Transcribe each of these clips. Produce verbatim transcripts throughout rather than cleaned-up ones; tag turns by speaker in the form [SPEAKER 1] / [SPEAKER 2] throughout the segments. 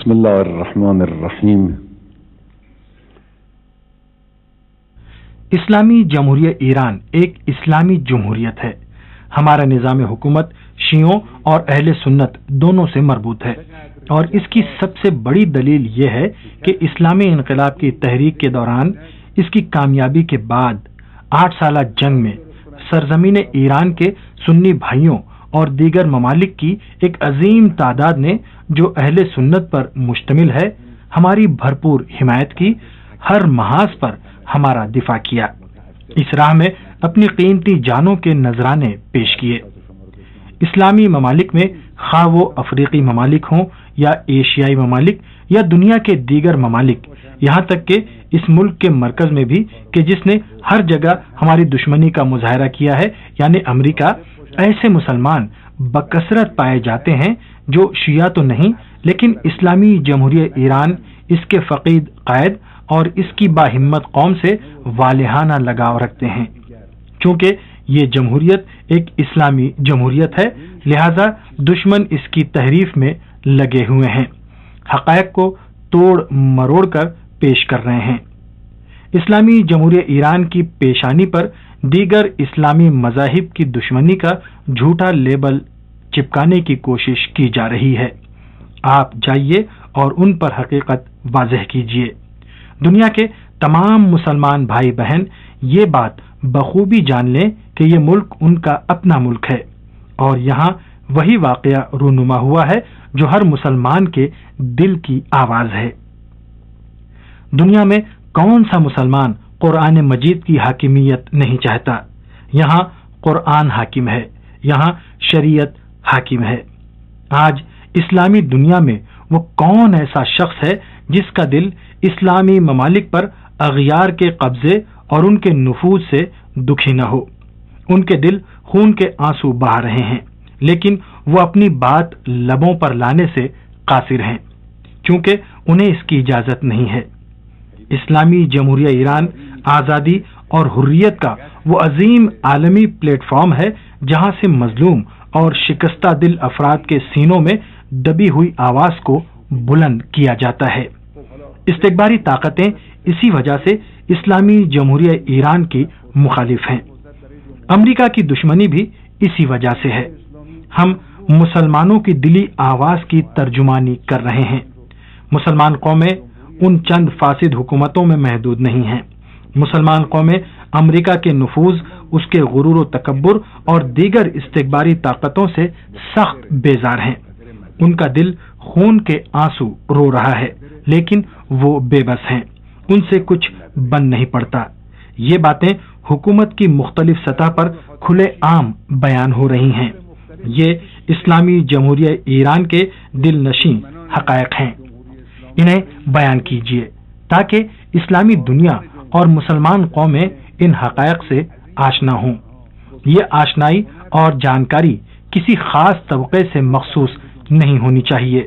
[SPEAKER 1] بسم اللہ الرحمن الرحیم۔
[SPEAKER 2] اسلامی جمہوریہ ایران ایک اسلامی جمہوریت ہے۔ ہمارا نظام حکومت شیعوں اور اہل سنت دونوں سے مربوط ہے، اور اس کی سب سے بڑی دلیل یہ ہے کہ اسلامی انقلاب کی تحریک کے دوران اس کی کامیابی کے بعد آٹھ سالہ جنگ میں سرزمین ایران کے سنی بھائیوں اور دیگر ممالک کی ایک عظیم تعداد نے جو اہل سنت پر مشتمل ہے، ہماری بھرپور حمایت کی، ہر محاذ پر ہمارا دفاع کیا، اس راہ میں اپنی قیمتی جانوں کے نذرانے پیش کیے۔ اسلامی ممالک میں خواہ وہ افریقی ممالک ہوں یا ایشیائی ممالک یا دنیا کے دیگر ممالک، یہاں تک کہ اس ملک کے مرکز میں بھی کہ جس نے ہر جگہ ہماری دشمنی کا مظاہرہ کیا ہے، یعنی امریکہ، ایسے مسلمان بکثرت پائے جاتے ہیں جو شیعہ تو نہیں لیکن اسلامی جمہوریہ ایران، اس کے فقید قائد اور اس کی باہمت قوم سے والہانہ لگاؤ رکھتے ہیں۔ چونکہ یہ جمہوریت ایک اسلامی جمہوریت ہے، لہذا دشمن اس کی تحریف میں لگے ہوئے ہیں، حقائق کو توڑ مروڑ کر پیش کر رہے ہیں۔ اسلامی جمہوریہ ایران کی پیشانی پر دیگر اسلامی مذاہب کی دشمنی کا جھوٹا لیبل چپکانے کی کوشش کی جا رہی ہے۔ آپ جائیے اور ان پر حقیقت واضح کیجیے۔ دنیا کے تمام مسلمان بھائی بہن یہ بات بخوبی جان لیں کہ یہ ملک ان کا اپنا ملک ہے، اور یہاں وہی واقعہ رونما ہوا ہے جو ہر مسلمان کے دل کی آواز ہے۔ دنیا میں کون سا مسلمان قرآن مجید کی حاکمیت نہیں چاہتا؟ یہاں قرآن حاکم ہے، یہاں شریعت حاکم ہے۔ آج اسلامی دنیا میں وہ کون ایسا شخص ہے جس کا دل اسلامی ممالک پر اغیار کے قبضے اور ان کے نفوذ سے دکھی نہ ہو؟ ان کے دل خون کے آنسو بہا رہے ہیں، لیکن وہ اپنی بات لبوں پر لانے سے قاصر ہیں، کیونکہ انہیں اس کی اجازت نہیں ہے۔ اسلامی جمہوریہ ایران آزادی اور حریت کا وہ عظیم عالمی پلیٹ فارم ہے جہاں سے مظلوم اور شکستہ دل افراد کے سینوں میں دبی ہوئی آواز کو بلند کیا جاتا ہے۔ استکباری طاقتیں اسی وجہ سے اسلامی جمہوریہ ایران کی مخالف ہیں۔ امریکہ کی دشمنی بھی اسی وجہ سے ہے۔ ہم مسلمانوں کی دلی آواز کی ترجمانی کر رہے ہیں۔ مسلمان قومیں ان چند فاسد حکومتوں میں محدود نہیں ہیں۔ مسلمان قومیں امریکہ کے نفوذ، اس کے غرور و تکبر اور دیگر استکباری طاقتوں سے سخت بیزار ہیں۔ ان کا دل خون کے آنسو رو رہا ہے، لیکن وہ بے بس ہیں، ان سے کچھ بن نہیں پڑتا۔ یہ باتیں حکومت کی مختلف سطح پر کھلے عام بیان ہو رہی ہیں۔ یہ اسلامی جمہوریہ ایران کے دل نشین حقائق ہیں، انہیں بیان کیجیے تاکہ اسلامی دنیا اور مسلمان قومیں ان حقائق سے آشنا ہوں۔ یہ آشنائی اور جانکاری کسی خاص طبقے سے مخصوص نہیں ہونی چاہیے۔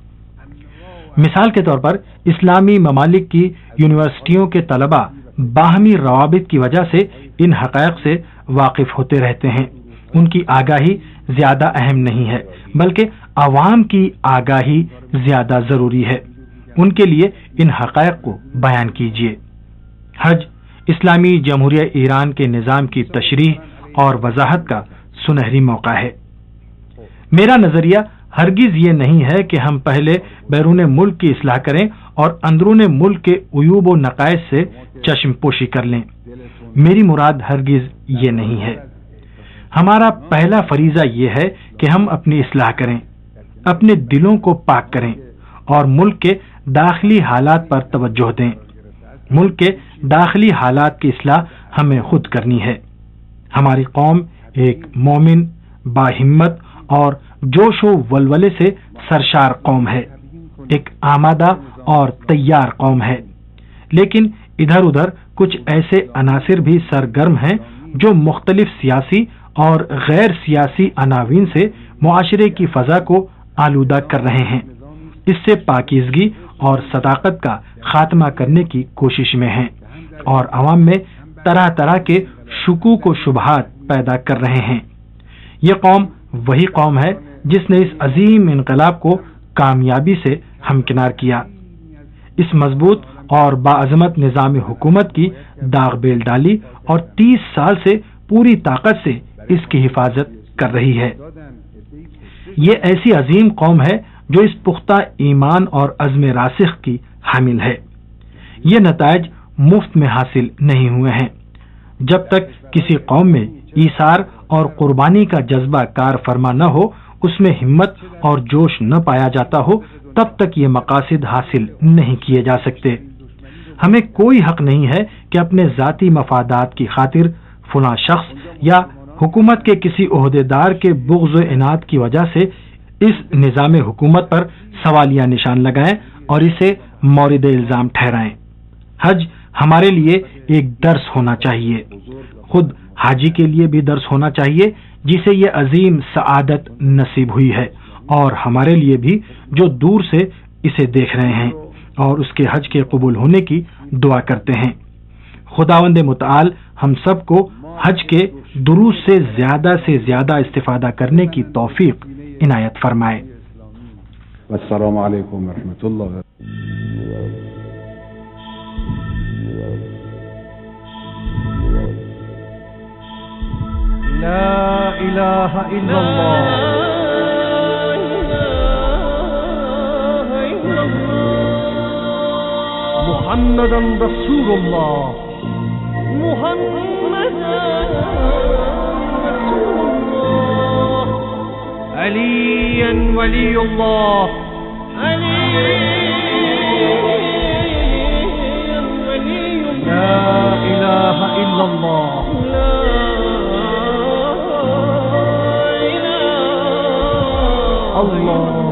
[SPEAKER 2] مثال کے طور پر اسلامی ممالک کی یونیورسٹیوں کے طلباء باہمی روابط کی وجہ سے ان حقائق سے واقف ہوتے رہتے ہیں۔ ان کی آگاہی زیادہ اہم نہیں ہے، بلکہ عوام کی آگاہی زیادہ ضروری ہے۔ ان کے لیے ان حقائق کو بیان کیجیے۔ حج اسلامی جمہوریہ ایران کے نظام کی تشریح اور وضاحت کا سنہری موقع ہے۔ میرا نظریہ ہرگز یہ نہیں ہے کہ ہم پہلے بیرون ملک کی اصلاح کریں اور اندرون ملک کے عیوب و نقائص سے چشم پوشی کر لیں۔ میری مراد ہرگز یہ نہیں ہے۔ ہمارا پہلا فریضہ یہ ہے کہ ہم اپنی اصلاح کریں، اپنے دلوں کو پاک کریں اور ملک کے داخلی حالات پر توجہ دیں۔ ملک کے داخلی حالات کی اصلاح ہمیں خود کرنی ہے۔ ہماری قوم ایک مومن، باہمت اور جوش و ولولے سے سرشار قوم ہے، ایک آمادہ اور تیار قوم ہے، لیکن ادھر ادھر کچھ ایسے عناصر بھی سرگرم ہیں جو مختلف سیاسی اور غیر سیاسی عناوین سے معاشرے کی فضا کو آلودہ کر رہے ہیں، اس سے پاکیزگی اور صداقت کا خاتمہ کرنے کی کوشش میں ہیں اور عوام میں طرح طرح کے شکوک و شبہات پیدا کر رہے ہیں۔ یہ قوم وہی قوم ہے جس نے اس عظیم انقلاب کو کامیابی سے ہمکنار کیا، اس مضبوط اور باعظمت نظام حکومت کی داغ بیل ڈالی اور تیس سال سے پوری طاقت سے اس کی حفاظت کر رہی ہے۔ یہ ایسی عظیم قوم ہے جو اس پختہ ایمان اور عزم راسخ کی حامل ہے۔ یہ نتائج مفت میں حاصل نہیں ہوئے ہیں۔ جب تک کسی قوم میں ایثار اور قربانی کا جذبہ کار فرما نہ ہو، اس میں ہمت اور جوش نہ پایا جاتا ہو، تب تک یہ مقاصد حاصل نہیں کیے جا سکتے۔ ہمیں کوئی حق نہیں ہے کہ اپنے ذاتی مفادات کی خاطر فلاں شخص یا حکومت کے کسی عہدیدار کے بغض و عناد کی وجہ سے اس نظام حکومت پر سوالیہ نشان لگائیں اور اسے مورد الزام ٹھہرائیں۔ حج ہمارے لیے ایک درس ہونا چاہیے، خود حاجی کے لیے بھی درس ہونا چاہیے جسے یہ عظیم سعادت نصیب ہوئی ہے، اور ہمارے لیے بھی جو دور سے اسے دیکھ رہے ہیں اور اس کے حج کے قبول ہونے کی دعا کرتے ہیں۔ خداوند متعال ہم سب کو حج کے دروس سے زیادہ سے زیادہ استفادہ کرنے کی توفیق عنایت فرمائے۔
[SPEAKER 1] السلام علیکم ورحمۃ اللہ۔
[SPEAKER 3] لا الہ الا اللہ محمد رسول اللہ محمد رسول اللہ علی ولی اللہ علی ولی اللہ لا الہ الا اللہ اللہ